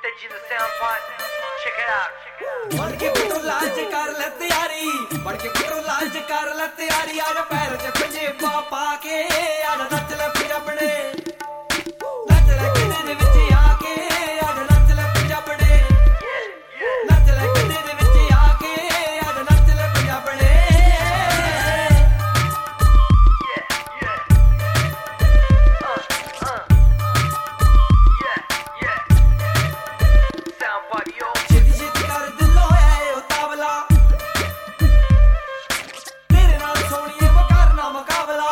Teji the sound part. Check it out. बढ़ के पिटो लाज कर ले तैयारी, बढ़ के पिटो लाज कर ले तैयारी। आज पैर च पंजेबा पा के आज नच ले पंजाबड़े, नच ले गड्डे दे विच आके आज नच ले पंजाबड़े, नच ले गड्डे दे विच आके आज नच ले पंजाबड़े। Sound party, yo. छेती छेती कर दिलों ऐ ओ तावला, तेरे नाल सोहणीए मैं करना मुकाबला।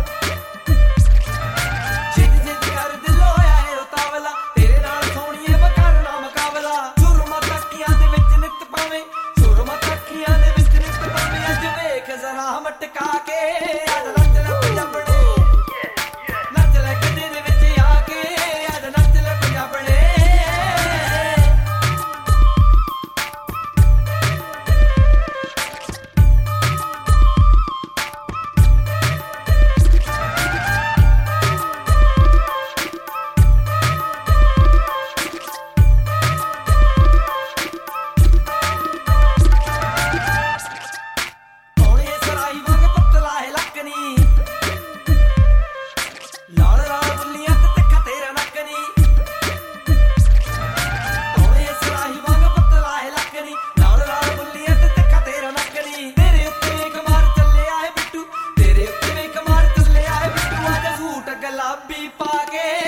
छेती छेती कर दिलों ऐ ओ तावला, तेरे नाल सोहणीए मैं करना मुकाबला। सुरमा तकियां दे विच नित पावें, सुरमा तकियां दे विच नित पावें। अज वेख जरा मटका के अज नच ले पंजाबड़े, नच ले गड्डे दे विच आके अज नच ले पंजाबड़े। ਸੋਹਣੇ ਸਰਾਈ ਵਾਂਗ ਪਤਲਾ ਹੈ ਲੱਕਣੀ, ਲਾਲ ਲਾਲ ਬੁੱਲੀਆਂ ਤੇ ਤਿੱਖਾ ਤੇਰਾ ਨੱਕਣੀ। ਸੋਹਣੇ ਸਰਾਈ ਵਾਂਗ ਪਤਲਾ ਹੈ ਲੱਕਣੀ, ਲਾਲ ਲਾਲ ਬੁੱਲੀਆਂ ਤੇ ਤਿੱਖਾ ਤੇਰਾ ਨੱਕਣੀ। ਤੇਰੇ ਉੱਤੇ ਵੇਖ ਮਾਰ ਚੱਲਿਆ ਹੈ ਬਿੱਟੂ, ਤੇਰੇ ਉੱਤੇ ਵੇਖ ਮਾਰ ਚੱਲਿਆ ਹੈ ਬਿੱਟੂ। ਅੱਜ ਸੂਟ ਗੁਲਾਬੀ ਪਾ ਕੇ